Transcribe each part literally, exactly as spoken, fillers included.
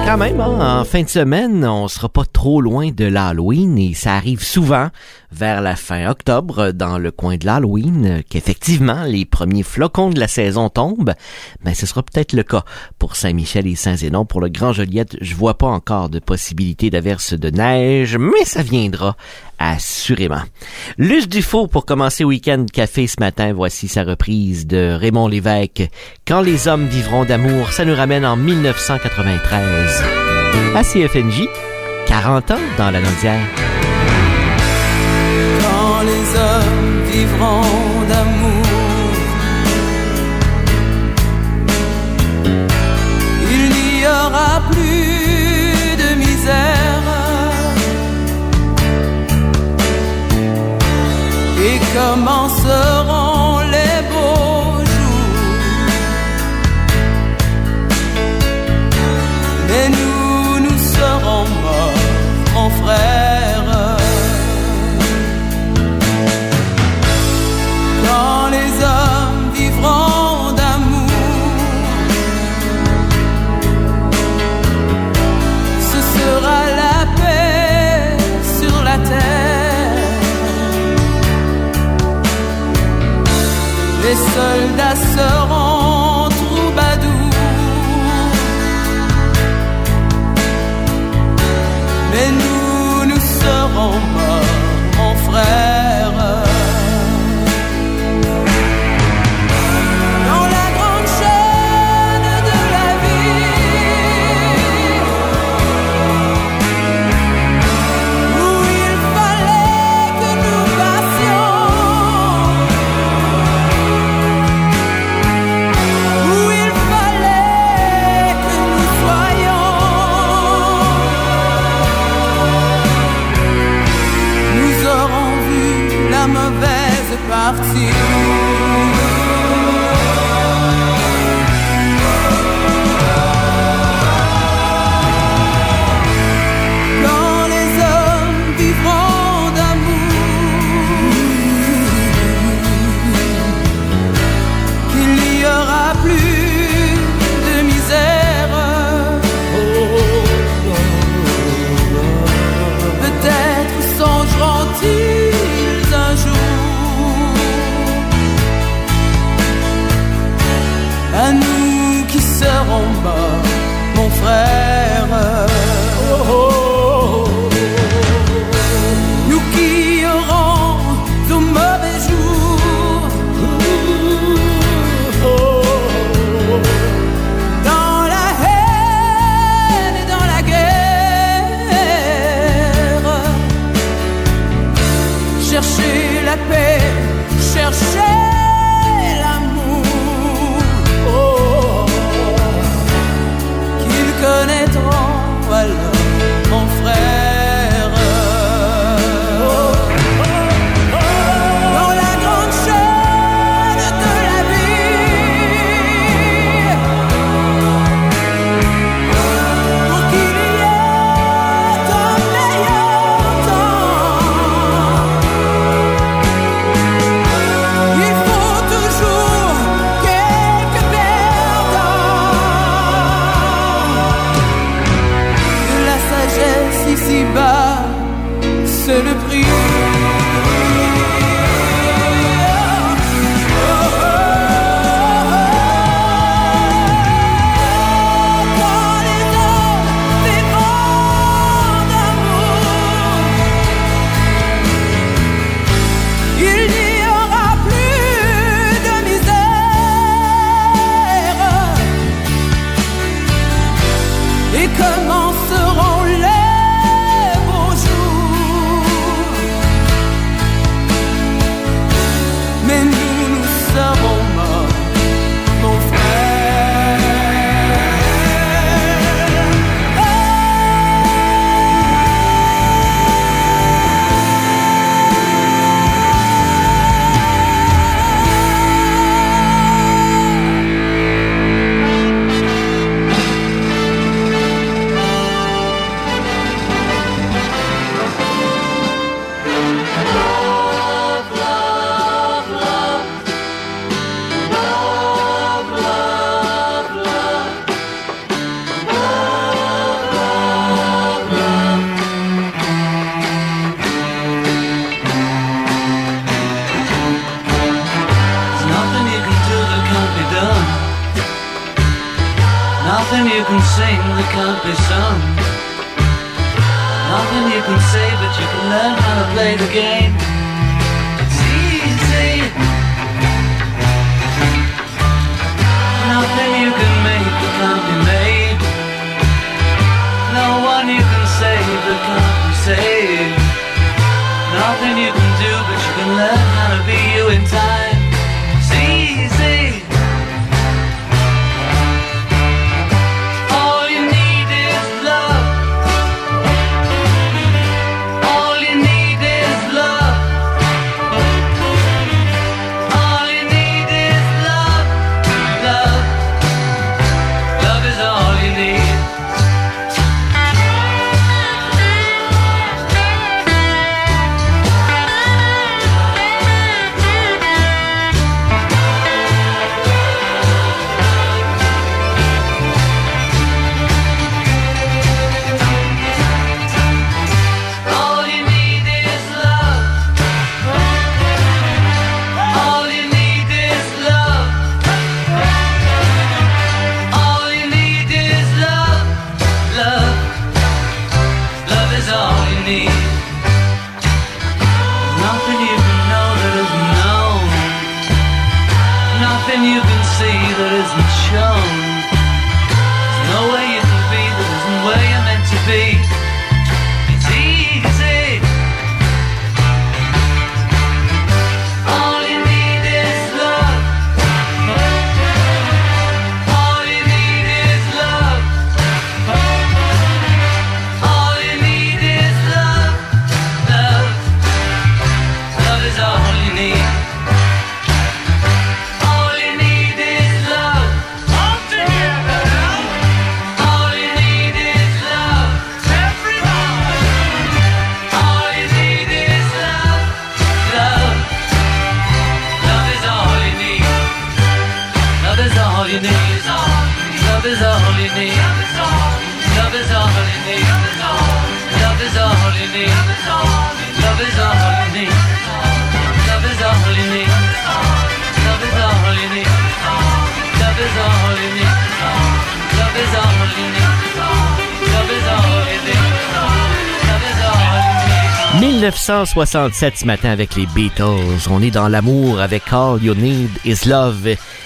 Quand même, hein, en fin de semaine, on sera pas trop loin de l'Halloween et ça arrive souvent vers la fin octobre dans le coin de l'Halloween qu'effectivement les premiers flocons de la saison tombent. Ben, ce sera peut-être le cas pour Saint-Michel et Saint-Zénon. Pour le Grand Joliette, je vois pas encore de possibilité d'averse de neige, mais ça viendra assurément. Luce Dufaux pour commencer Week-end Café ce matin. Voici sa reprise de Raymond Lévesque. Quand les hommes vivront d'amour, ça nous ramène en dix-neuf cent quatre-vingt-treize. À C F N J, quarante ans dans la Naudière. Quand les hommes vivront d'amour, il n'y aura plus de misère et commenceront les beaux jours. Mais nous, nous serons morts, mon frère. Quand les hommes vivront d'amour, ce sera la paix sur la terre. Les soldats seront troubadours, mais nous, nous serons morts, mon frère. Parti. Quand les hommes vivront d'amour, qu'il n'y aura plus de misère. Peut-être songeront-ils un jour à nous qui serons morts, mon frère. Oh, oh, oh. Nous qui aurons nos mauvais jours, oh, oh. Dans la haine et dans la guerre, chercher la paix, chercher connaîtront alors mon frère. Oh, oh, oh. Dans la grande chaîne de la vie, pour qu'il y ait un meilleur temps, il faut toujours quelques perdants. Ici-bas, c'est le prix. Commenceront les beaux jours, mais nous, nous serons morts, mon frère. that can't be sung. Nothing you can say, but you can learn how to play the game. It's easy. Nothing you can make that can't be made. No one you can save that can't be saved. Nothing you can do, but you can learn how to be you in time. It's easy. All you need is love. All you need is love. All you need is love. Love. Love is all you need. You can see that isn't shown. There's no way you can be that isn't where you're meant to be. It's easy. All you need is love. All you need is love. All you need is love. Love. Love is all you need. Love is all you need. Love is all you need. Love is all you need. Love is all you need. Love is all you need. Love is all you need. Love is all you need. Love is all you need. Love is all you need. Love is all you need. dix-neuf cent soixante-sept ce matin avec les Beatles. On est dans l'amour avec All You Need Is Love.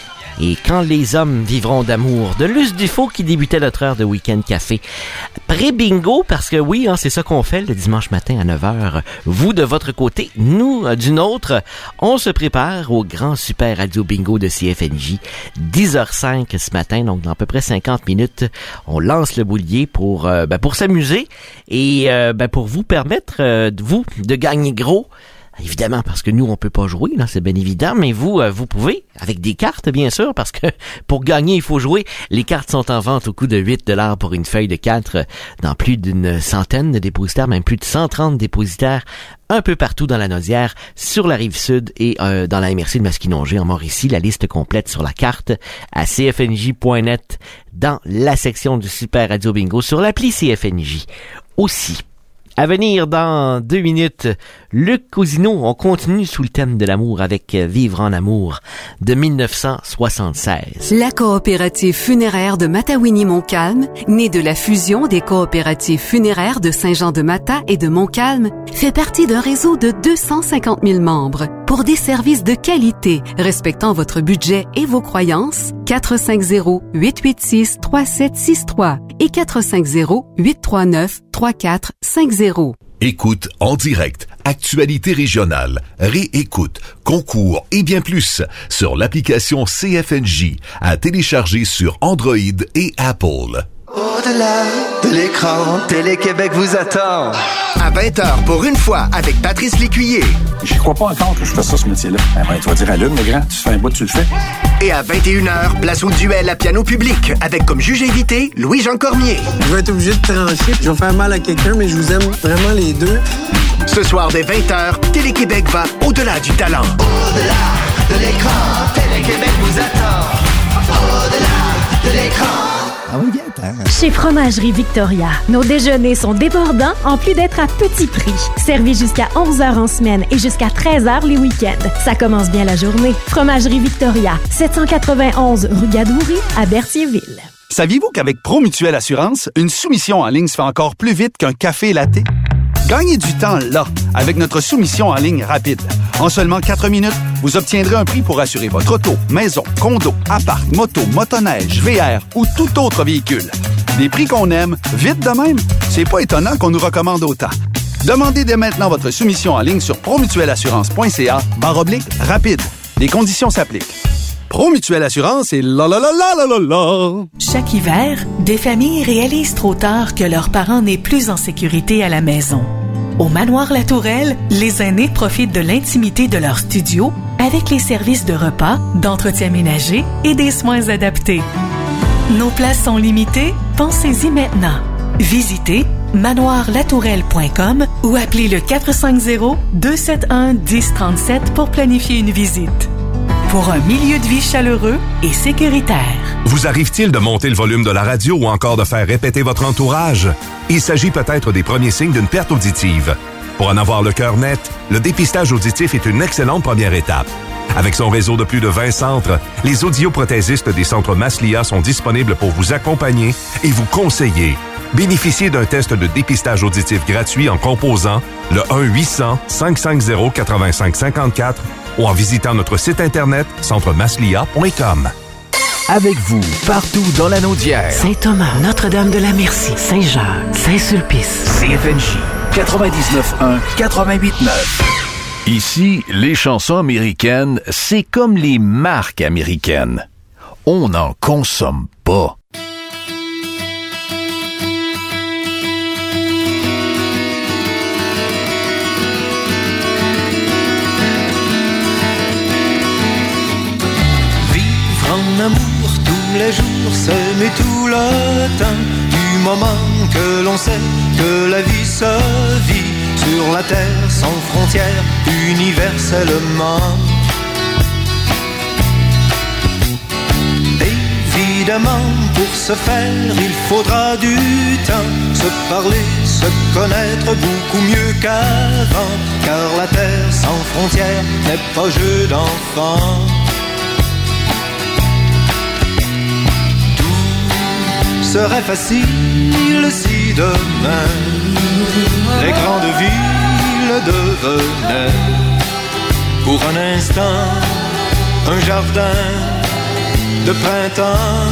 Et quand les hommes vivront d'amour, de Luce Dufault qui débutait notre heure de Week-end Café. Pré-bingo, parce que oui, hein, c'est ça qu'on fait le dimanche matin à neuf heures. Vous de votre côté, nous euh, du nôtre, on se prépare au grand super radio bingo de C F N J. dix heures cinq ce matin, donc dans à peu près cinquante minutes, on lance le boulier pour, euh, ben, pour s'amuser et euh, ben, pour vous permettre, euh, vous, de gagner gros. Évidemment, parce que nous, on peut pas jouer, là, c'est bien évident, mais vous, euh, vous pouvez, avec des cartes, bien sûr, parce que pour gagner, il faut jouer. Les cartes sont en vente au coût de huit dollars pour une feuille de quatre dans plus d'une centaine de dépositaires, même plus de cent trente dépositaires, un peu partout dans la Naudière, sur la Rive-Sud et euh, dans la M R C de Masquinongé, en Mauricie. La liste complète sur la carte à c f n j point net dans la section du Super Radio Bingo, sur l'appli C F N J aussi. À venir dans deux minutes, Luc Cousineau, on continue sous le thème de l'amour avec Vivre en amour de dix-neuf cent soixante-seize. La coopérative funéraire de Matawini-Montcalm, née de la fusion des coopératives funéraires de Saint-Jean-de-Mata et de Montcalm, fait partie d'un réseau de deux cent cinquante mille membres. Pour des services de qualité, respectant votre budget et vos croyances, quatre cinq zéro, huit huit six, trois sept six trois et quatre cinq zéro, huit trois neuf, trois quatre cinq zéro. Écoute en direct, actualité régionale, réécoute, concours et bien plus sur l'application C F N J à télécharger sur Android et Apple. Au-delà de l'écran, Télé-Québec vous attend. À vingt heures, pour une fois, avec Patrice Lécuyer. J'y crois pas encore que je fais ça, ce métier-là. Ben, ben, tu vas dire allume, le grand. Tu fais un bout, tu le fais. Et à vingt et une heures, place au duel à piano public, avec comme juge invité, Louis-Jean Cormier. Je vais être obligé de trancher. Je vais faire mal à quelqu'un, mais je vous aime vraiment les deux. Ce soir, dès vingt heures, Télé-Québec va au-delà du talent. Au-delà de l'écran, Télé-Québec vous attend. Au-delà de l'écran. Ah oui, viens, Chez Fromagerie Victoria, nos déjeuners sont débordants en plus d'être à petit prix. Servis jusqu'à onze heures en semaine et jusqu'à treize heures les week-ends. Ça commence bien la journée. Fromagerie Victoria, sept cent quatre-vingt-onze rue Gadoury à Berthierville. Saviez-vous qu'avec Promutuelle Assurance, une soumission en ligne se fait encore plus vite qu'un café latte? Gagnez du temps là, avec notre soumission en ligne rapide. En seulement quatre minutes, vous obtiendrez un prix pour assurer votre auto, maison, condo, appart, moto, motoneige, V R ou tout autre véhicule. Des prix qu'on aime, vite de même. C'est pas étonnant qu'on nous recommande autant. Demandez dès maintenant votre soumission en ligne sur promutuelleassurance.ca barre oblique rapide. Les conditions s'appliquent. Promutuelle Assurance et la la la la la la la. Chaque hiver, des familles réalisent trop tard que leur parent n'est plus en sécurité à la maison. Au Manoir La Tourelle, les aînés profitent de l'intimité de leur studio avec les services de repas, d'entretien ménager et des soins adaptés. Nos places sont limitées, pensez-y maintenant. Visitez manoir la tourelle point com ou appelez le quatre cinq zéro, deux sept un, un zéro trois sept pour planifier une visite. Pour un milieu de vie chaleureux et sécuritaire. Vous arrive-t-il de monter le volume de la radio ou encore de faire répéter votre entourage? Il s'agit peut-être des premiers signes d'une perte auditive. Pour en avoir le cœur net, le dépistage auditif est une excellente première étape. Avec son réseau de plus de vingt centres, les audioprothésistes des centres Maslia sont disponibles pour vous accompagner et vous conseiller. Bénéficiez d'un test de dépistage auditif gratuit en composant le un huit cents, cinq cent cinquante, quatre-vingt-cinq cinquante-quatre ou en visitant notre site internet centre maslia point com. Avec vous, partout dans la Naudière. Saint-Thomas, Notre-Dame-de-la-Merci, Saint-Jacques, Saint-Sulpice. C F N J, quatre-vingt-dix-neuf un, quatre-vingt-huit neuf. Ici, les chansons américaines, c'est comme les marques américaines. On n'en consomme pas. En amour tous les jours, s'aimer tout le temps, du moment que l'on sait que la vie se vit sur la terre sans frontières, universellement. Évidemment, pour ce faire, il faudra du temps, se parler, se connaître beaucoup mieux qu'avant, car la terre sans frontières n'est pas jeu d'enfant. Serait facile si demain les grandes villes devenaient pour un instant un jardin de printemps.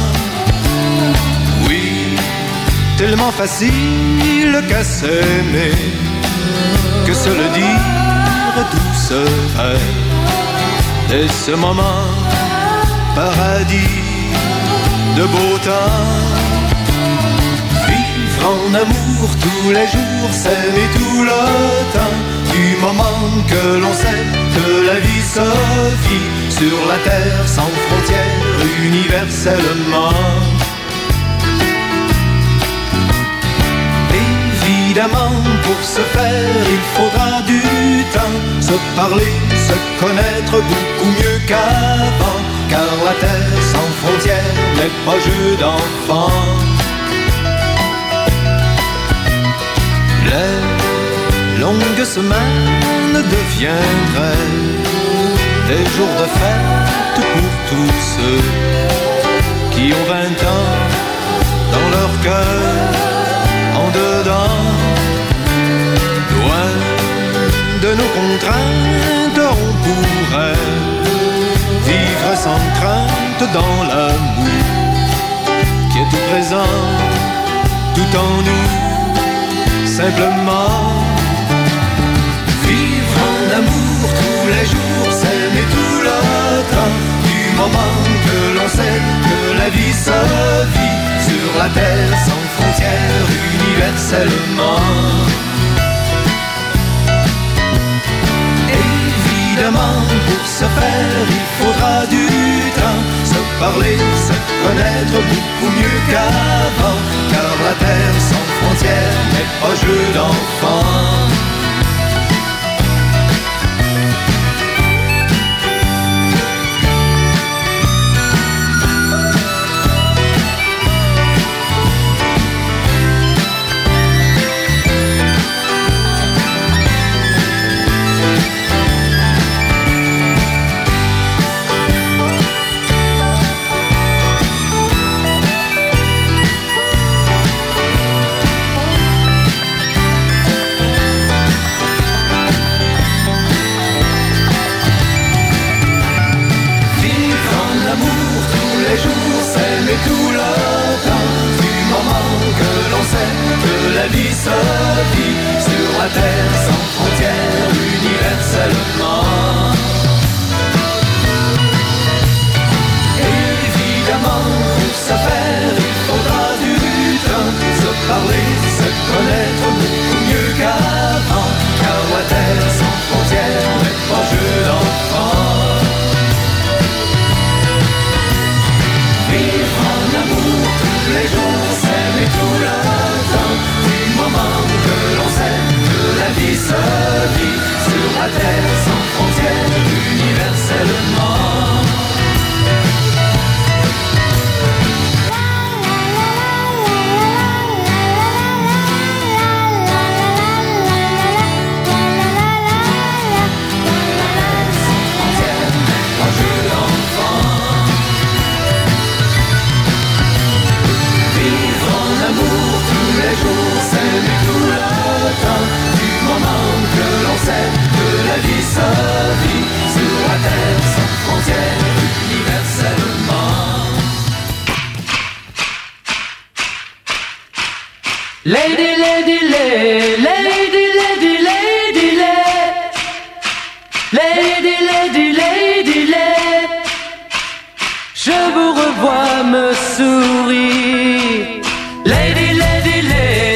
Oui, tellement facile qu'à s'aimer, que se le dire tout serait. Et ce moment paradis de beau temps. En amour tous les jours, s'aimer tout le temps, du moment que l'on sait que la vie se vit sur la terre sans frontières, universellement. Évidemment, pour ce faire, il faudra du temps, se parler, se connaître beaucoup mieux qu'avant, car la terre sans frontières n'est pas jeu d'enfant. Les longues semaines deviendraient des jours de fête pour tous ceux qui ont vingt ans dans leur cœur, en dedans. Loin de nos contraintes, on pourrait vivre sans crainte dans l'amour qui est tout présent, tout en nous. Simplement vivre en amour tous les jours, s'aimer tout le temps, du moment que l'on sait que la vie se vit sur la terre sans frontières, universellement. Évidemment, pour ce faire, il faudra du temps, se parler, se connaître beaucoup mieux qu'avant, car la terre sans frontières n'est pas jeu d'enfant. vie se vit sur la terre sans frontières universellement. Évidemment, pour ce faire, il faudra du temps, se parler, se connaître beaucoup mieux qu'avant, car la terre sans frontières n'est pas jeu d'enfant. Vivre en amour tous les jours, s'aimer tout le temps, du moment que l'on sait que la vie se vit sur la terre sans frontières universellement. S'aimer tout le temps, du moment que l'on sait que la vie se vit sur la terre sans frontières universellement. Lady, lady, lady, lady, lady, lady, lady, lady, lady, lady, je vous revois me sourire. Lady, lady, lady.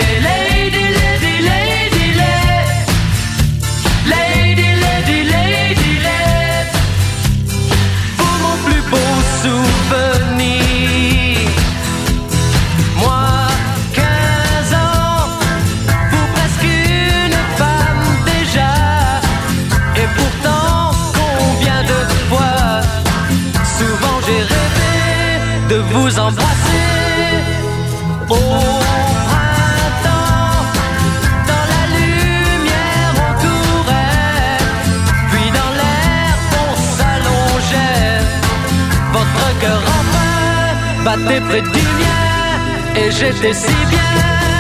Vous embrasser au printemps, dans la lumière on courait, puis dans l'air on s'allongeait. Votre cœur enfin battait près du mien, et j'étais si bien.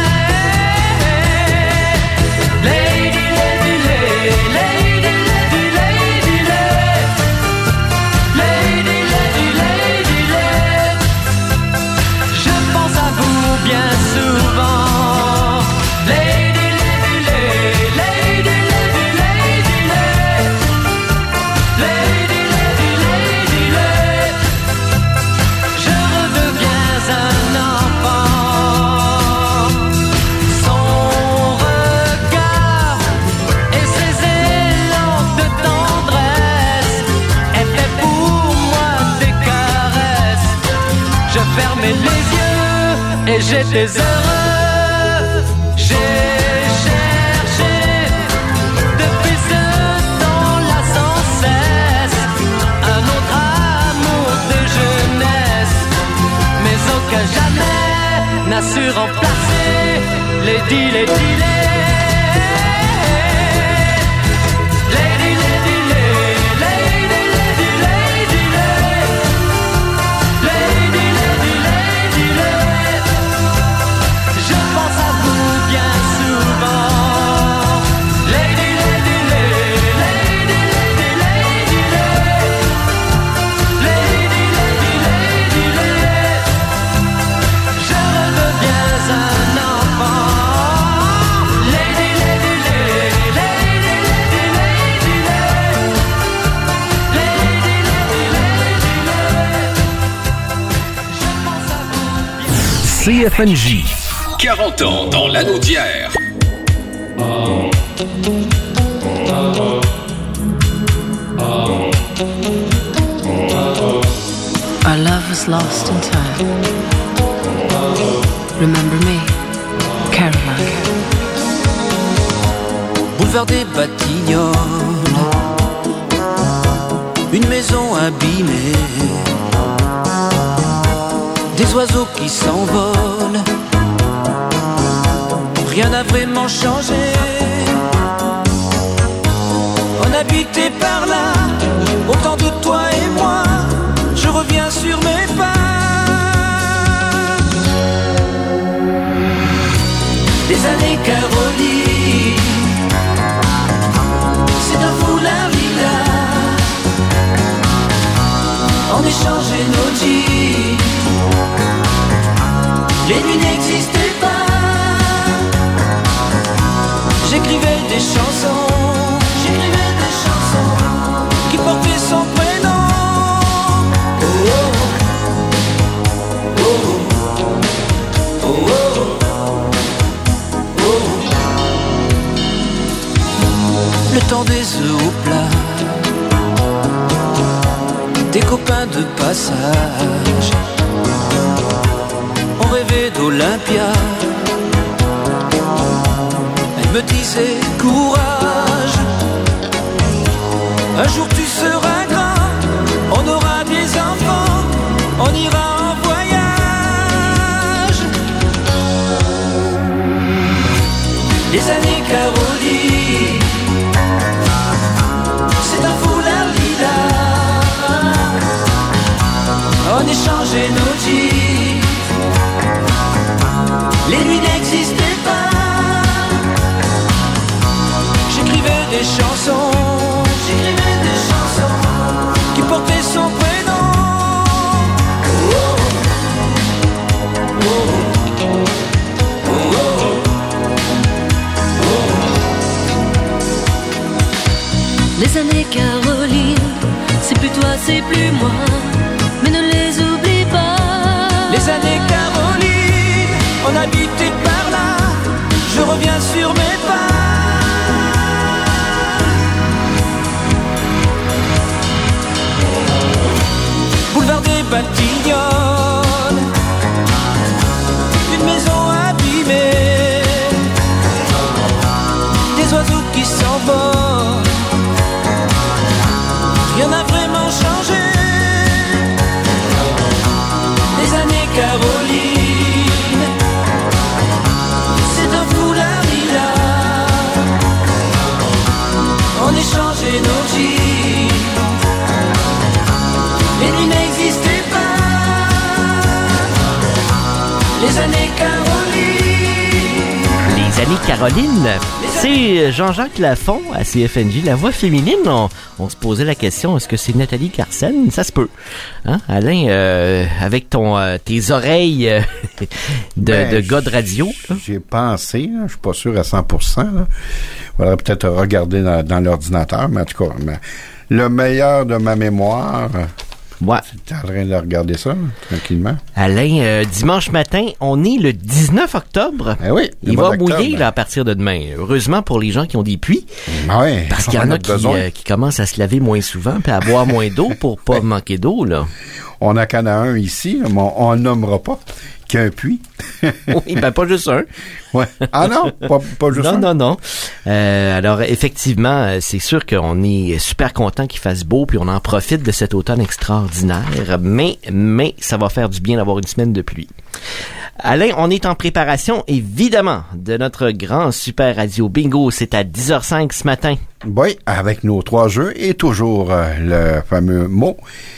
Lady, lady, lady, lady, lady, lady, lady, lady, lady, je pense à vous bien souvent. Lady, lady, lady, lady, lady, lady, lady, lady, lady, lady, je redeviens un enfant. Son regard et ses élans de tendresse étaient pour moi des caresses. Je fermais les yeux et j'étais heureux. J'ai cherché depuis ce temps-là sans cesse un autre amour de jeunesse, mais aucun jamais n'a su remplacer Lady, Lady, Lady, Lady, Lady, Lady, Lady, Lady, Lady, Lady, Lady, Lady, je pense à vous bien souvent. Lady, Lady, Lady, Lady, Lady, Lady, Lady, Lady, Lady, Lady, je redeviens un enfant. Lady, Lady, Lady, Lady, Lady, Lady, Lady, Lady, Lady, je pense à vous bien. C F N J. quarante ans dans l'anneau d'hier. Our love was lost in time. Remember me, Caroline. Boulevard des Batignolles, une maison abîmée, des oiseaux qui s'envolent, rien n'a vraiment changé. On habitait par là, autant de toi et moi, je reviens sur mes pas. Des années Caroline, c'est un fou la villa. On échangeait nos jeans, les nuits n'existaient pas. des chansons, j'écrivais des chansons qui portaient son prénom. Oh oh, oh oh, oh oh, oh. Le temps des œufs au plat, des copains de passage, on rêvait d'Olympia. Elle me disait courage, un jour tu seras grand, on aura des enfants, on ira en voyage. Les années Caroline, c'est un foulard lilas, on échangeait nos jeans, les nuits n'existaient pas. J'écrivais des chansons, j'écrivais des chansons qui portaient son prénom. Oh oh, oh oh, oh oh. Les années Caroline, c'est plus toi, c'est plus moi, mais ne les oublie pas. Les années Caroline, on habitait par là, je reviens sur mes pas. Boulevard des Batignolles, une maison abîmée, des oiseaux qui s'envolent, rien n'a vraiment changé. Les années Caroline, c'est un foulard lilas, on échangeait nos jeans, les nuits n'existaient pas. Les années Caroline. Les années Caroline, c'est Jean-Jacques Lafont à C F N J. La voix féminine, on, on se posait la question, est-ce que c'est Nathalie Carsen? Ça se peut. Hein? Alain, euh, avec ton euh, tes oreilles euh, de, ben, de gars de radio. Là. J'ai pensé, là, je suis pas sûr à cent pour cent. Il faudrait peut-être regarder dans, dans l'ordinateur, mais en tout cas, mais le meilleur de ma mémoire... Ouais. Tu es en train de regarder ça, là, tranquillement. Alain, euh, dimanche matin, on est le dix-neuf octobre. Eh oui. Il va mouiller là, à partir de demain. Heureusement pour les gens qui ont des puits. Ouais, parce qu'il y en a, a qui, euh, qui commencent à se laver moins souvent puis à boire moins d'eau pour pas manquer d'eau, là. On a qu'en a un ici, mais on ne nommera pas, qu'il y a un puits. Oui, ben pas juste un. Ouais. Ah non, pas, pas juste non, un. Non, non, non. Euh, alors, effectivement, c'est sûr qu'on est super content qu'il fasse beau, puis on en profite de cet automne extraordinaire, mais, mais ça va faire du bien d'avoir une semaine de pluie. Alain, on est en préparation, évidemment, de notre grand super radio bingo. C'est à dix heures cinq ce matin. Oui, avec nos trois jeux et toujours euh, le fameux mot.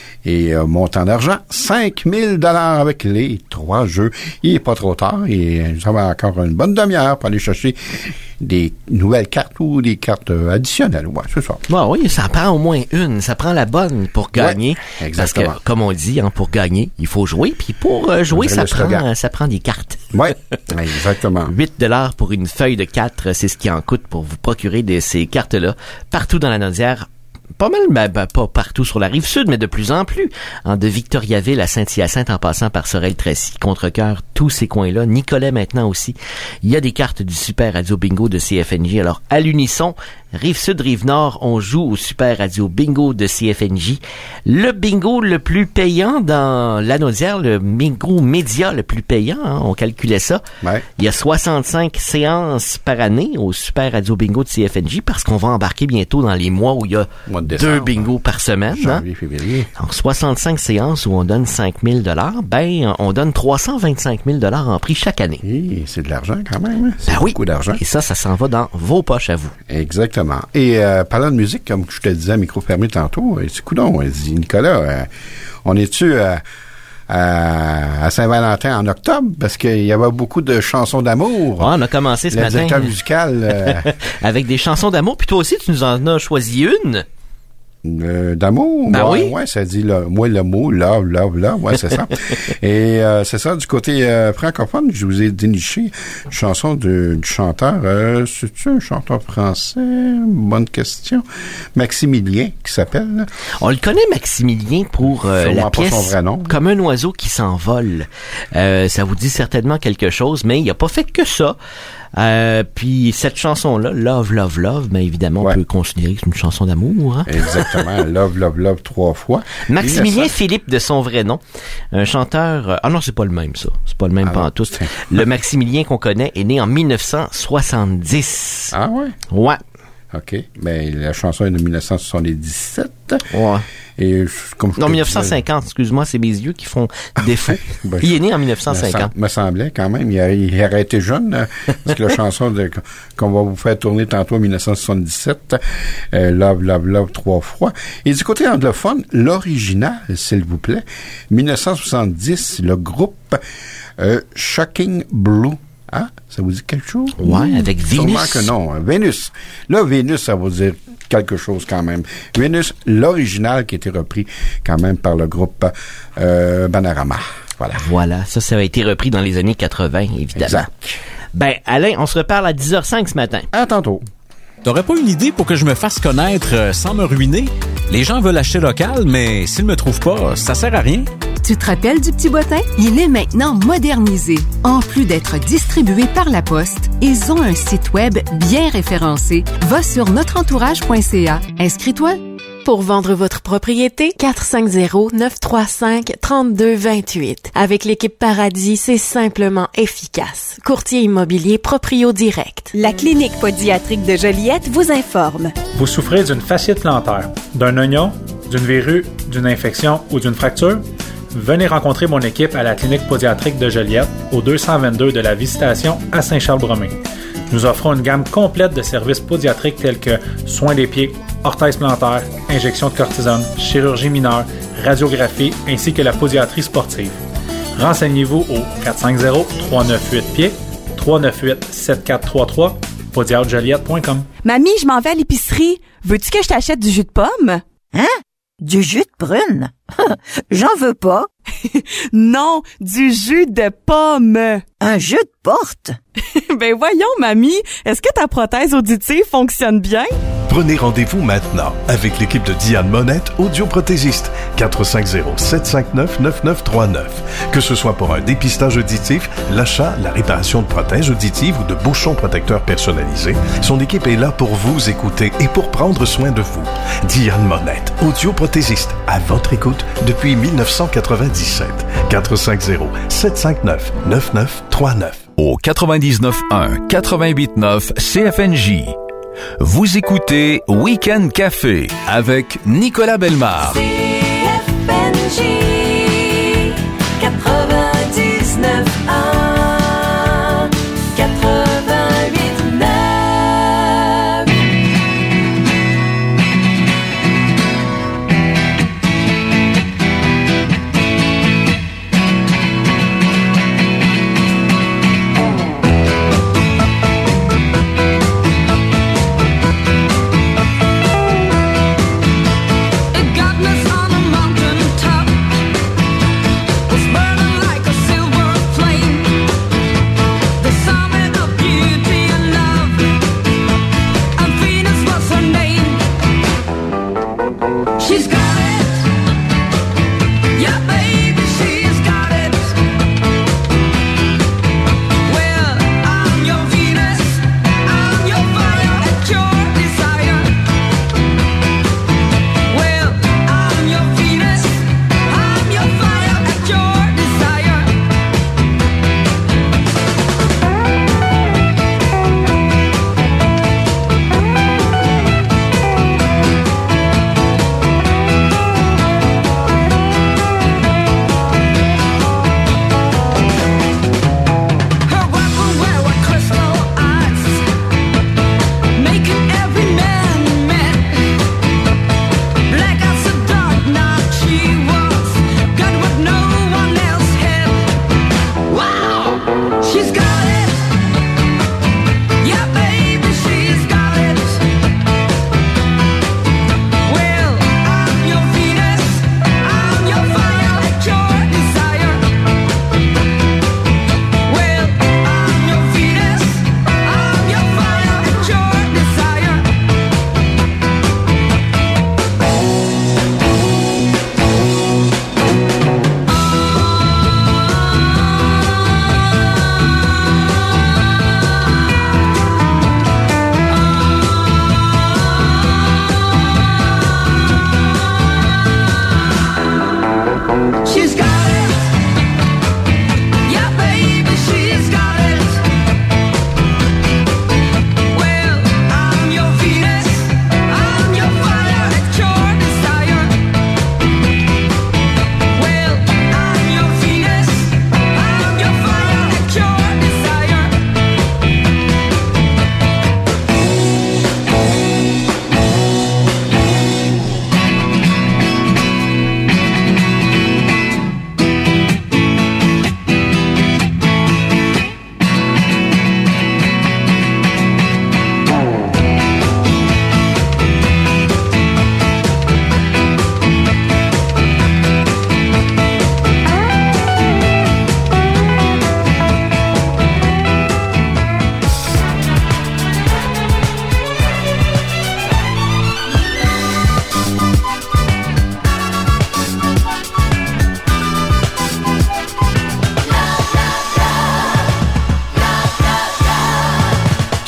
Et euh, montant d'argent, cinq mille dollars avec les trois jeux. Il est pas trop tard et nous avons encore une bonne demi-heure pour aller chercher des nouvelles cartes ou des cartes additionnelles. Ouais, c'est ça. Bon, oui, ça prend au moins une. Ça prend la bonne pour gagner. Ouais, exactement. Parce que, comme on dit, hein, pour gagner, il faut jouer. Puis pour euh, jouer, ça prend, ça prend des cartes. Oui, exactement. huit dollars pour une feuille de quatre, c'est ce qui en coûte pour vous procurer de ces cartes-là partout dans la Naudière. Pas mal, ben, ben, pas partout sur la rive sud, mais de plus en plus. Hein, de Victoriaville à Saint-Hyacinthe, en passant par Sorel-Tracy, Contrecoeur, tous ces coins-là. Nicolet maintenant aussi. Il y a des cartes du Super Radio Bingo de C F N J. Alors, à l'unisson, rive sud, rive nord, on joue au Super Radio Bingo de C F N J. Le bingo le plus payant dans la Naudière, le bingo média le plus payant, hein, on calculait ça. Ouais. Il y a soixante-cinq séances par année au Super Radio Bingo de C F N J parce qu'on va embarquer bientôt dans les mois où il y a deux bingos par semaine. Janvier, hein? février. Donc, soixante-cinq séances où on donne cinq mille dollars. Ben, on donne trois cent vingt-cinq mille dollars en prix chaque année. Et c'est de l'argent quand même. Hein? C'est ben oui. beaucoup d'argent. Et ça, ça s'en va dans vos poches à vous. Exactement. Et euh, parlant de musique, comme je te disais à micro fermé tantôt, c'est coudonc, elle dit, Nicolas, euh, on est-tu euh, à, à Saint-Valentin en octobre? Parce qu'il y avait beaucoup de chansons d'amour. Ah, on a commencé ce Le matin. directeur musical. Euh... Avec des chansons d'amour. Puis toi aussi, tu nous en as choisi une. Euh, d'amour, ben ouais, oui. ouais, ça dit le, moi le mot love, love, love, ouais, c'est ça. Et euh, c'est ça, du côté euh, francophone, je vous ai déniché une chanson de, du chanteur, euh, c'est-tu un chanteur français? Bonne question. Maximilien, qui s'appelle. On le connaît, Maximilien, pour euh, Sûrement la pas pièce son vrai nom. Comme un oiseau qui s'envole. Euh, ça vous dit certainement quelque chose, mais il a pas fait que ça. Euh, puis cette chanson-là, Love, Love, Love, ben évidemment, ouais. on peut considérer que c'est une chanson d'amour. Hein? Exactement, Love, Love, Love, trois fois. Maximilien Philippe, de son vrai nom, un chanteur... Euh, ah non, c'est pas le même, ça. C'est pas le même ah pantoute. Le Maximilien qu'on connaît est né en dix-neuf cent soixante-dix. Ah ouais? Ouais. OK. Ben, la chanson est de dix-neuf cent soixante-dix-sept. Ouais. Et comme je non, dix-neuf cent cinquante, excuse-moi, c'est mes yeux qui font défaut. ben, il est né en dix-neuf cent cinquante. Me semblait quand même. Il a, il a été jeune, hein, parce que la chanson de, qu'on va vous faire tourner tantôt en dix-neuf cent soixante-dix-sept, euh, Love, Love, Love, trois fois. Et du côté anglophone, l'original, s'il vous plaît, dix-neuf cent soixante-dix, le groupe euh, Shocking Blue. Ah, ça vous dit quelque chose? Ouais, avec Vénus. Sûrement que non. Vénus. Là, Vénus, ça vous dire quelque chose quand même. Vénus, l'original qui a été repris quand même par le groupe euh, Bananarama. Voilà. Voilà. Ça, ça a été repris dans les années quatre-vingt, évidemment. Exact. Ben, Alain, on se reparle à dix heures cinq ce matin. À tantôt. T'aurais pas une idée pour que je me fasse connaître euh, sans me ruiner? Les gens veulent acheter local, mais s'ils me trouvent pas, ça sert à rien. Tu te rappelles du Petit Bottin? Il est maintenant modernisé. En plus d'être distribué par la Poste, ils ont un site web bien référencé. Va sur notre entourage point c a. Inscris-toi. Pour vendre votre propriété, quatre cinq zéro, neuf trois cinq, trois deux deux huit. Avec l'équipe Paradis, c'est simplement efficace. Courtier immobilier Proprio Direct. La clinique pédiatrique de Joliette vous informe. Vous souffrez d'une fasciite plantaire, d'un oignon, d'une verrue, d'une infection ou d'une fracture? Venez rencontrer mon équipe à la clinique pédiatrique de Joliette, au deux cent vingt-deux de la Visitation à Saint-Charles-Bromé. Nous offrons une gamme complète de services pédiatriques tels que soins des pieds, orthèse plantaire, injection de cortisone, chirurgie mineure, radiographie ainsi que la pédiatrie sportive. Renseignez-vous au quatre cinq zéro, trois neuf huit, pieds, trois neuf huit, sept quatre trois trois, podiatre joliette point com. Mamie, je m'en vais à l'épicerie. Veux-tu que je t'achète du jus de pomme? Hein? Du jus de prune? J'en veux pas. Non, du jus de pomme. Un jus de porte? Ben voyons, mamie, est-ce que ta prothèse auditive fonctionne bien? Prenez rendez-vous maintenant avec l'équipe de Diane Monette, audioprothésiste, quatre cinq zéro, sept cinq neuf, neuf neuf trois neuf. Que ce soit pour un dépistage auditif, l'achat, la réparation de prothèses auditives ou de bouchons protecteurs personnalisés, son équipe est là pour vous écouter et pour prendre soin de vous. Diane Monette, audioprothésiste, à votre écoute depuis dix-neuf cent quatre-vingt-dix-sept. quatre cinq zéro, sept cinq neuf, neuf neuf trois neuf. Au quatre-vingt-dix-neuf un, quatre-vingt-huit neuf C F N J. Vous écoutez Week-end Café avec Nicolas Bellemare. C F N J quatre-vingt-dix-neuf un, quatre-vingt-huit neuf. Goodness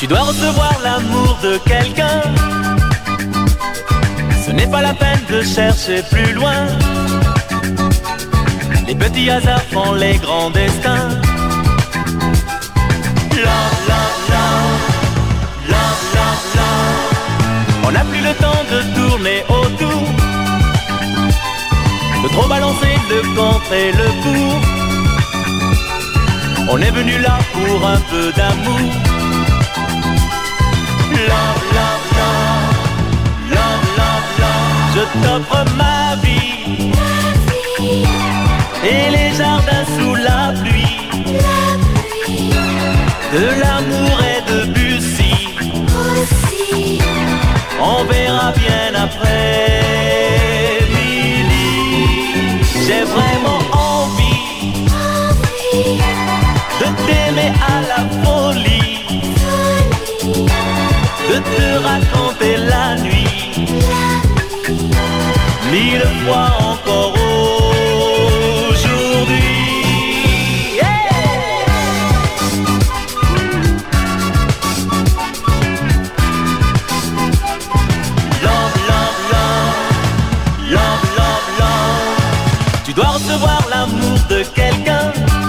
Tu dois recevoir l'amour de quelqu'un. Ce n'est pas la peine de chercher plus loin. Les petits hasards font les grands destins. Love, love, love, love, love, love. On n'a plus le temps de tourner autour, de trop balancer le contre et le pour. On est venu là pour un peu d'amour. Love, love, love, love, love, love. Je t'offre ma vie et les jardins sous la pluie, de l'amour et de Bussy. On verra bien après midi. J'ai vraiment envie de t'aimer à la folie, de te raconter la nuit mille fois encore aujourd'hui. Yeah! Love, love, love, love, love, love. Tu dois recevoir l'amour de quelqu'un.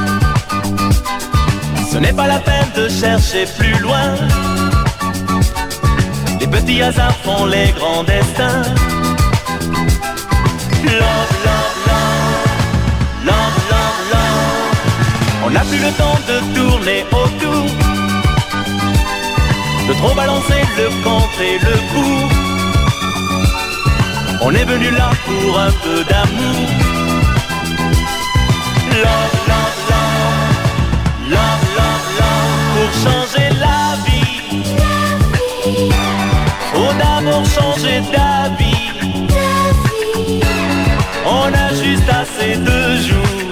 Ce n'est pas la peine de chercher plus loin. Les petits hasards font les grands destins. Love, love, love, love, love, love. On n'a plus le temps de tourner autour, de trop balancer le contre et le pour. On est venu là pour un peu d'amour. Love, love, love, love, love, love. Pour changer la vie, faut d'abord changer d'avis. On a juste assez de jours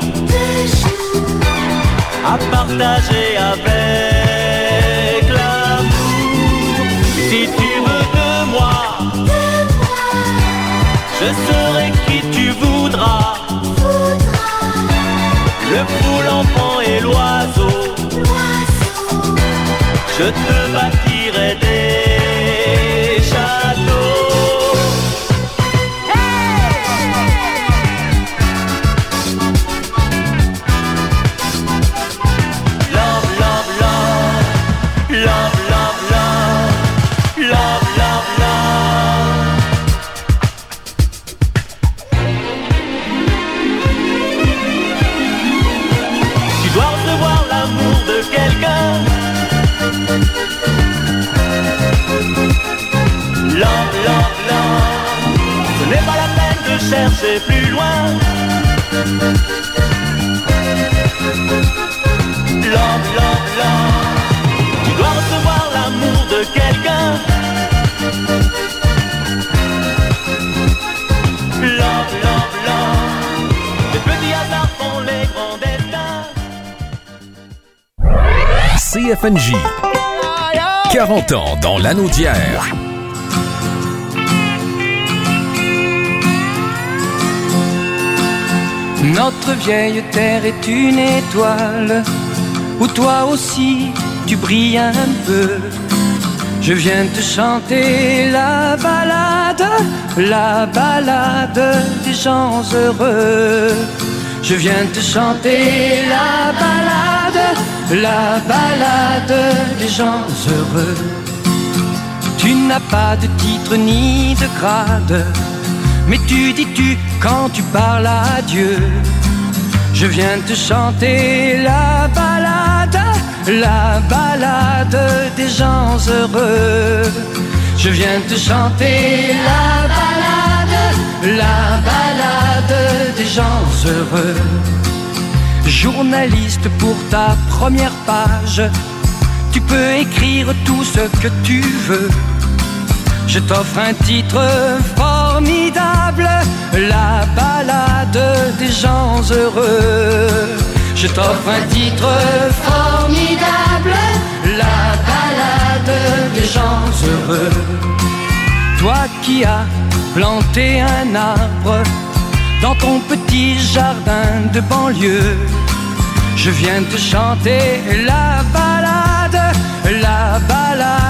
à partager avec l'amour. Si tu veux de moi, je serai qui tu voudras. Le fou, l'enfant et l'oiseau, je te bâtirai des châteaux. Love, love, love, love, love, love. Tu dois recevoir l'amour de quelqu'un. Love, love, love. Ce n'est pas la peine de chercher plus loin. Love, love, love. Tu dois recevoir l'amour de quelqu'un. Love, love, love. Les petits hasards font les grands destins. C F N J. quarante ans dans l'anneau d'hier. Notre vieille terre est une étoile où toi aussi tu brilles un peu. Je viens te chanter la balade, la balade des gens heureux. Je viens te chanter la balade, la balade des gens heureux. Tu n'as pas de titre ni de grade, mais tu dis tu quand tu parles à Dieu. Je viens te chanter la balade, la balade des gens heureux. Je viens te chanter la balade, la balade des gens heureux. Journaliste pour ta première page, tu peux écrire tout ce que tu veux. Je t'offre un titre formidable, la balade des gens heureux. Je t'offre un titre formidable, la balade des gens heureux. Toi qui as planté un arbre dans ton petit jardin de banlieue, je viens te chanter la balade, la balade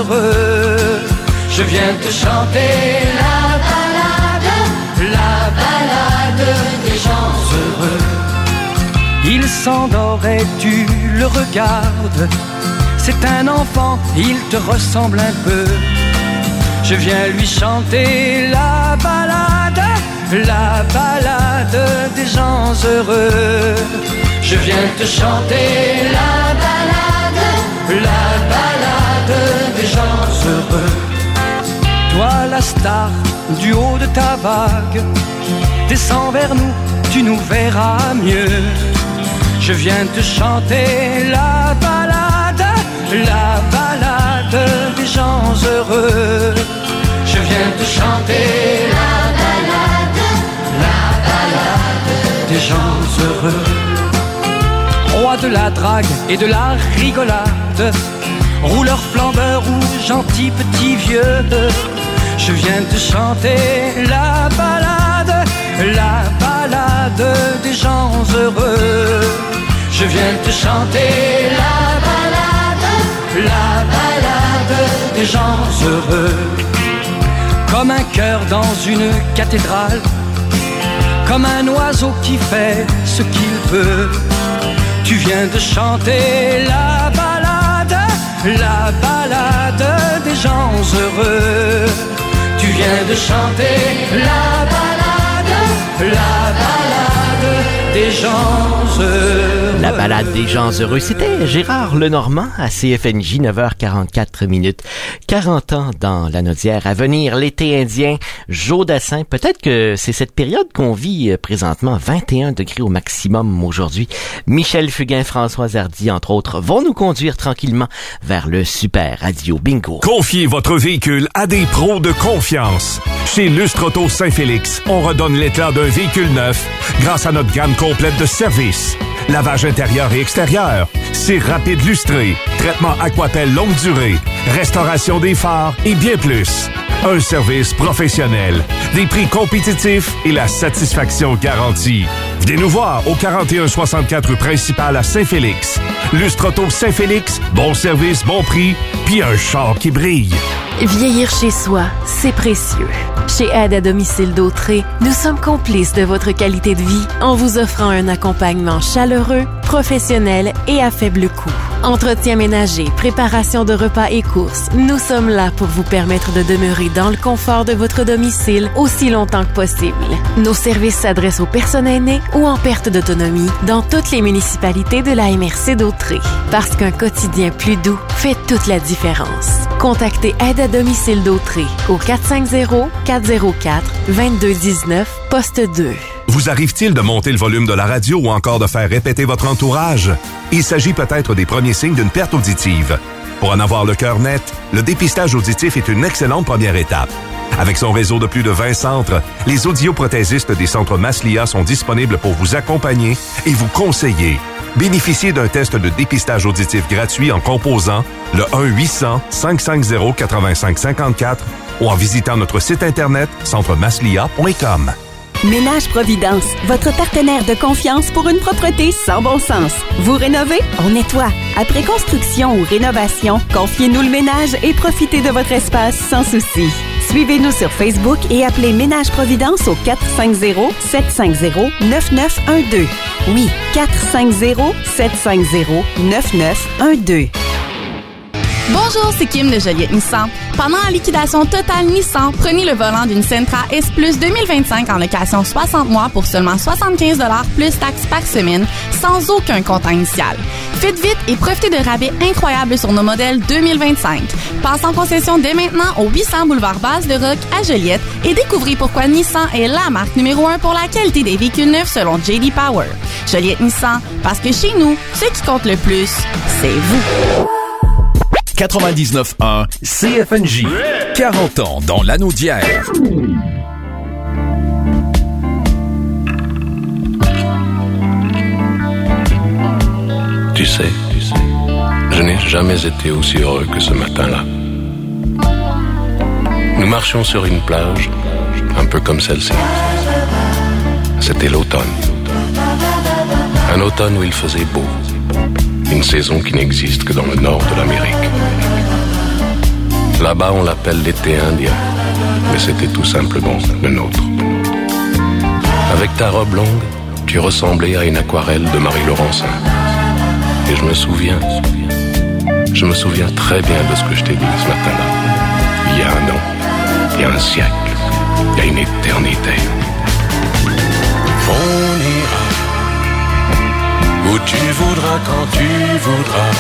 heureux. Je viens te chanter la balade, la balade des gens heureux. Il s'endort et tu le regardes. C'est un enfant, il te ressemble un peu. Je viens lui chanter la balade, la balade des gens heureux. Je viens te chanter la balade, la balade des gens heureux. Toi la star du haut de ta vague, descends vers nous, tu nous verras mieux. Je viens te chanter la balade, la balade des gens heureux. Je viens te chanter la balade, la balade des gens heureux. Roi de la drague et de la rigolade, rouleur flambeur ou gentil petit vieux, je viens te chanter la balade, la balade des gens heureux. Je viens te chanter la balade, la balade des gens heureux. Comme un cœur dans une cathédrale, comme un oiseau qui fait ce qu'il veut. Tu viens de chanter la balade, la balade des gens heureux. Tu viens de chanter la balade, la balade des gens heureux. La balade des gens heureux, c'était Gérard Lenormand à C F N J, neuf heures quarante-quatre minutes. quarante ans dans la Naudière. À venir, l'été indien, Jodassin. Peut-être que c'est cette période qu'on vit présentement, vingt et un degrés au maximum aujourd'hui. Michel Fugain, François Hardy, entre autres, vont nous conduire tranquillement vers le Super Radio Bingo. Confiez votre véhicule à des pros de confiance. Chez Lustre Auto Saint-Félix, on redonne l'éclat d'un véhicule neuf grâce à notre gamme complète de services. Lavage intérieur et extérieur, cire rapide lustré, traitement Aquapel longue durée, restauration des phares et bien plus. Un service professionnel, des prix compétitifs et la satisfaction garantie. Venez nous voir au quarante et un soixante-quatre rue principale à Saint-Félix. Lustre Auto Saint-Félix, bon service, bon prix, puis un char qui brille. Vieillir chez soi, c'est précieux. Chez Aide à domicile d'Autré, nous sommes complices de votre qualité de vie en vous offrant un accompagnement chaleureux, professionnel et à faible coût. Entretien ménager, préparation de repas et courses, nous sommes là pour vous permettre de demeurer dans le confort de votre domicile aussi longtemps que possible. Nos services s'adressent aux personnes aînées ou en perte d'autonomie dans toutes les municipalités de la M R C d'Autré. Parce qu'un quotidien plus doux fait toute la différence. Contactez Aide à domicile d'Autré au quatre cinq zéro, quatre zéro quatre, deux deux un neuf, poste deux. Vous arrive-t-il de monter le volume de la radio ou encore de faire répéter votre entourage? Il s'agit peut-être des premiers signes d'une perte auditive. Pour en avoir le cœur net, le dépistage auditif est une excellente première étape. Avec son réseau de plus de vingt centres, les audioprothésistes des centres Maslia sont disponibles pour vous accompagner et vous conseiller. Bénéficiez d'un test de dépistage auditif gratuit en composant le un huit cents, cinq cinq zéro, quatre-vingt-cinq cinquante-quatre ou en visitant notre site internet centre maslia point com. Ménage Providence, votre partenaire de confiance pour une propreté sans bon sens. Vous rénovez? On nettoie. Après construction ou rénovation, confiez-nous le ménage et profitez de votre espace sans souci. Suivez-nous sur Facebook et appelez Ménage Providence au quatre cinq zéro, sept cinq zéro, neuf neuf un deux. Oui, quatre cinq zéro, sept cinq zéro, neuf neuf un deux. Bonjour, c'est Kim de Joliette Nissan. Pendant la liquidation totale Nissan, prenez le volant d'une Sentra S Plus deux mille vingt-cinq en location soixante mois pour seulement soixante-quinze dollars plus taxes par semaine, sans aucun comptant initial. Faites vite et profitez de rabais incroyables sur nos modèles deux mille vingt-cinq. Passez en concession dès maintenant au huit cents boulevard Base de Roc à Joliette et découvrez pourquoi Nissan est la marque numéro un pour la qualité des véhicules neufs selon J D Power. Joliette Nissan, parce que chez nous, ce qui compte le plus, c'est vous. quatre-vingt-dix-neuf un C F N J. quarante ans dans l'anneau d'hier. Tu sais, tu sais, je n'ai jamais été aussi heureux que ce matin-là. Nous marchions sur une plage, un peu comme celle-ci. C'était l'automne. Un automne où il faisait beau. Une saison qui n'existe que dans le nord de l'Amérique. Là-bas, on l'appelle l'été indien, mais c'était tout simplement le nôtre. Avec ta robe longue, tu ressemblais à une aquarelle de Marie Laurencin. Et je me souviens, je me souviens très bien de ce que je t'ai dit ce matin-là. Il y a un an, il y a un siècle, il y a une éternité. On ira où tu voudras, quand tu voudras,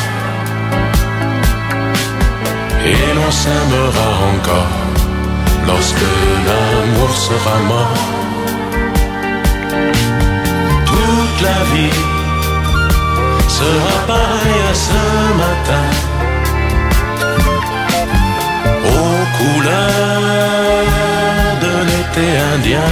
et l'on s'aimera encore lorsque l'amour sera mort. Toute la vie sera pareille à ce matin, aux couleurs de l'été indien.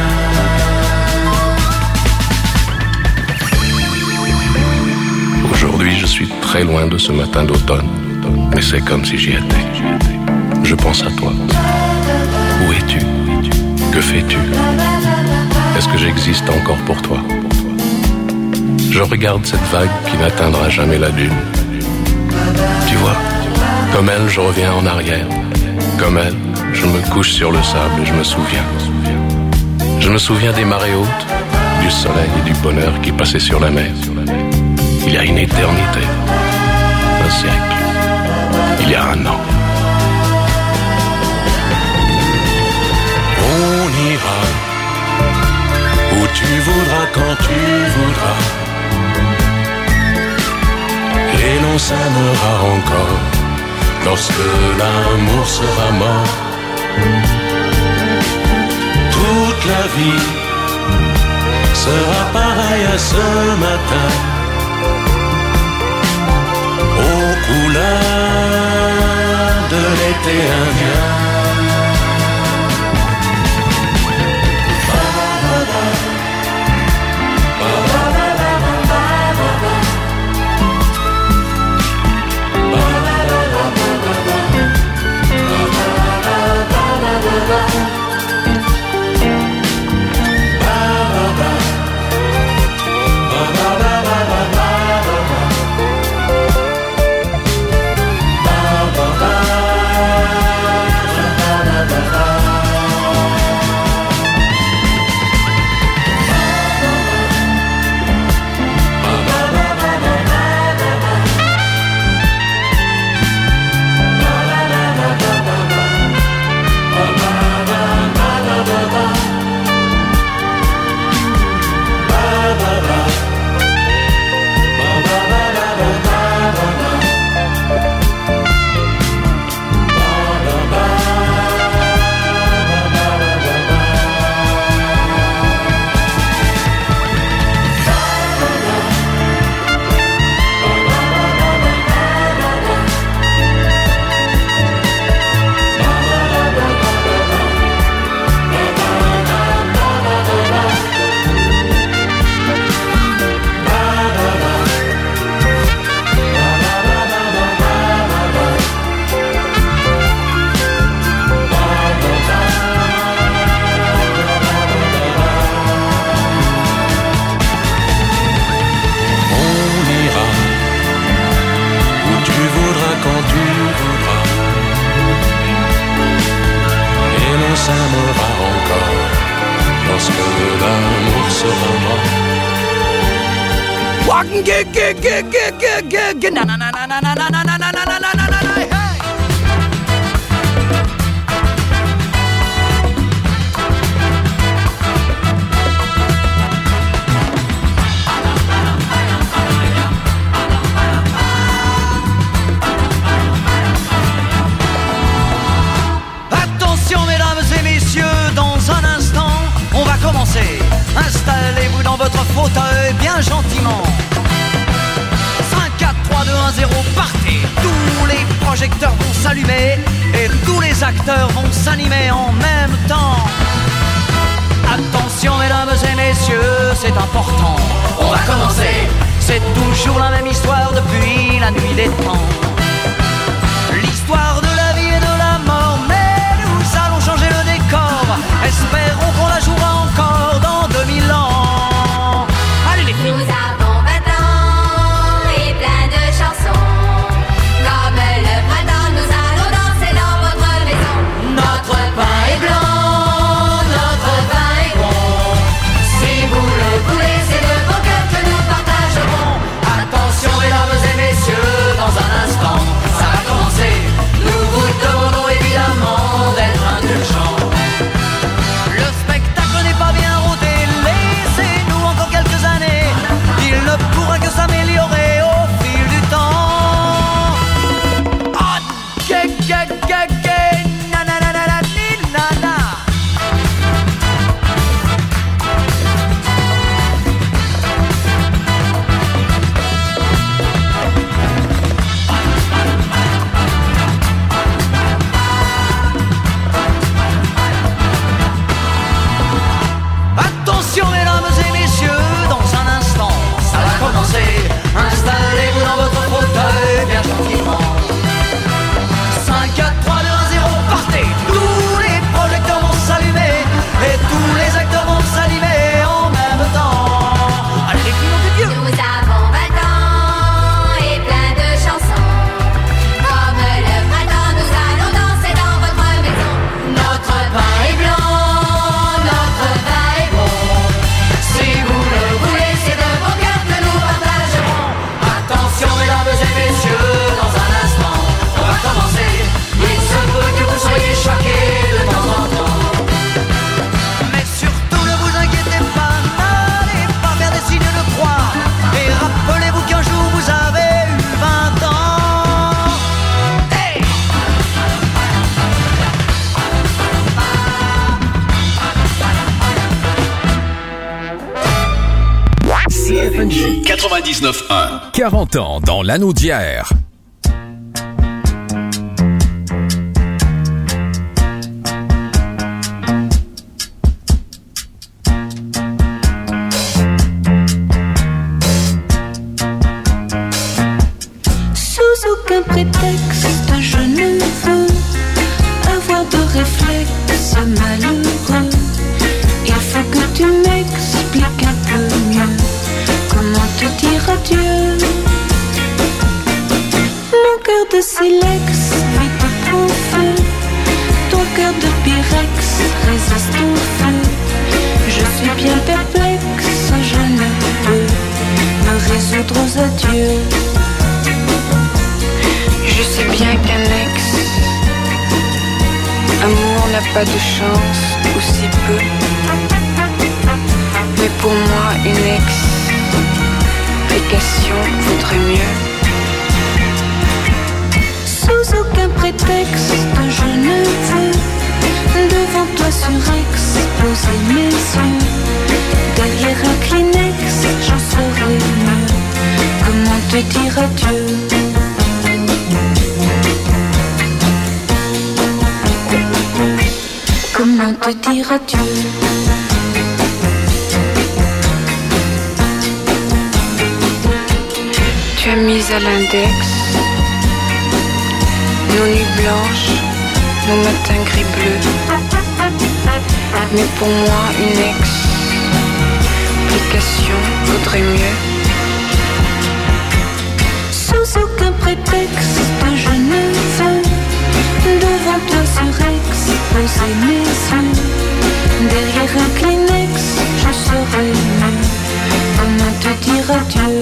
Aujourd'hui, je suis très loin de ce matin d'automne, mais c'est comme si j'y étais. Je pense à toi. Où es-tu? Que fais-tu? Est-ce que j'existe encore pour toi? Je regarde cette vague qui n'atteindra jamais la dune. Tu vois, comme elle, je reviens en arrière. Comme elle, je me couche sur le sable et je me souviens. Je me souviens des marées hautes, du soleil et du bonheur qui passaient sur la mer. Il y a une éternité, un siècle, il y a un an. On ira où tu voudras, quand tu voudras, et l'on s'aimera encore lorsque l'amour sera mort. Toute la vie sera pareille à ce matin, aux couleurs de l'été indien. Installez-vous dans votre fauteuil bien gentiment. cinq, quatre, trois, deux, un, zéro, partez. Tous les projecteurs vont s'allumer et tous les acteurs vont s'animer en même temps. Attention mesdames et messieurs, c'est important. On va commencer. C'est toujours la même histoire depuis la nuit des temps. L'histoire de la vie et de la mort, mais nous allons changer le décor. Espérons qu'on la jouera encore dans deux mille ans. Allez les filles. Nous avons vingt ans et plein de chansons. Comme le printemps, nous allons danser dans votre gagé, nananana, ni nana. Attention mesdames et messieurs, dans un instant, ça va commencer. Installez-vous dans votre fauteuil bien gentiment. cinq, quatre, trois, deux, un, zéro, partez. Tous les projecteurs vont s'allumer et tous les acteurs vont s'animer en même temps. Allez, nom de Dieu. Nous avons vingt ans et plein de chansons. Comme le printemps, nous allons danser dans votre maison. Notre pain est blanc, notre vin est bon. Si vous le voulez, c'est de vos cœurs que nous partagerons. Attention mesdames et messieurs, dans un instant, on va commencer. Il se peut que vous soyez choqués de temps en temps. Mais surtout ne vous inquiétez pas, n'allez pas faire des signes de croix. Et rappelez-vous qu'un jour vous avez eu vingt ans. Hey! C F N J quatre-vingt-dix-neuf un. quarante ans dans l'anneau d'hier. Sous aucun prétexte, je ne veux avoir de réflexe malheureux. Il faut que tu m'expliques un peu mieux comment te dire adieu. Mon cœur de silex vite prend feu. Ton cœur de pyrex résiste au feu. Je suis bien perplexe, je ne peux me résoudre aux adieux. Je sais bien qu'un ex amour n'a pas de chance, ou si peu. Mais pour moi, une explication vaudrait mieux. Sous aucun prétexte, je ne veux devant toi surex poser mes yeux. Derrière un Kleenex, j'en saurais mieux comment te dire adieu. Comment te dire adieu? Tu as mis à l'index nos nuits blanches, nos matins gris-bleus. Mais pour moi, une explication vaudrait mieux. Sans aucun prétexte, je ne veux devant toi surex poser mes yeux. Derrière un Kleenex, je saurais mieux comment te dire adieu.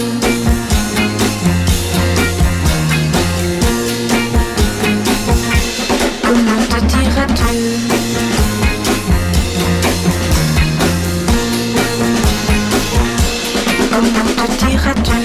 Comment te dire adieu? Comment te dire adieu?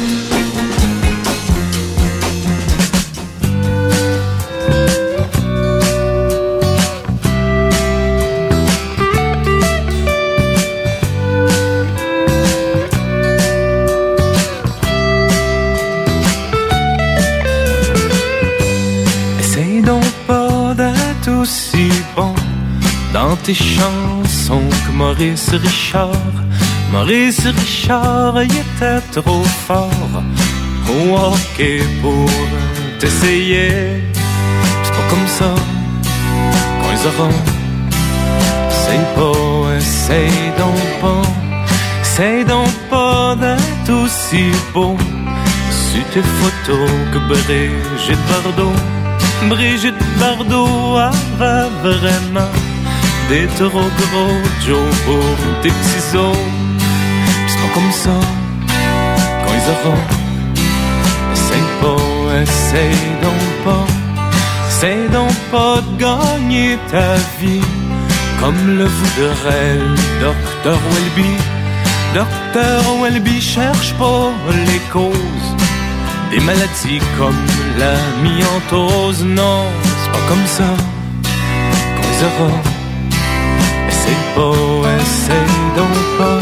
Aussi bon dans tes chansons que Maurice Richard. Maurice Richard, il était trop fort au hockey pour t'essayer. C'est pas comme ça quand ils auront. Essaye pas, essaye donc pas. Essaye donc pas d'être aussi beau sur tes photos que Brigitte Bardot. Brigitte Bardot avait vraiment des trop gros Joe pour des petits os. Pis c'est pas comme ça quand ils auront. Essaye pas, essaye donc pas. Essaye donc pas de gagner ta vie comme le voudrait le docteur Welby. Docteur Welby cherche pas les causes des maladies comme la myantose. Non, c'est C'est pas comme ça qu'on les aura. Essaye pas, essaye donc pas.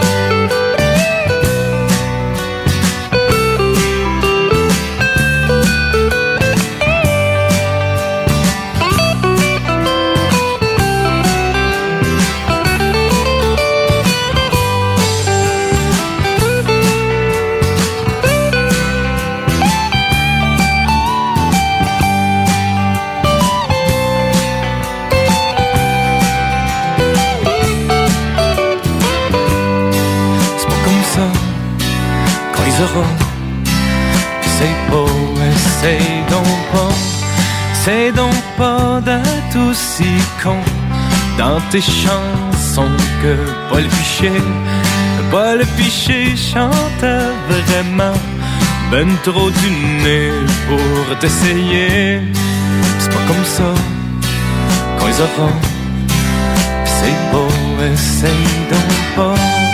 Essaye pas, essaye donc pas. Essaye donc pas d'être aussi con dans tes chansons que Paul Piché. Paul Piché chantait vraiment ben trop du nez pour t'essayer. C'est pas comme ça qu'on les aura. Essaye pas, essaye donc pas.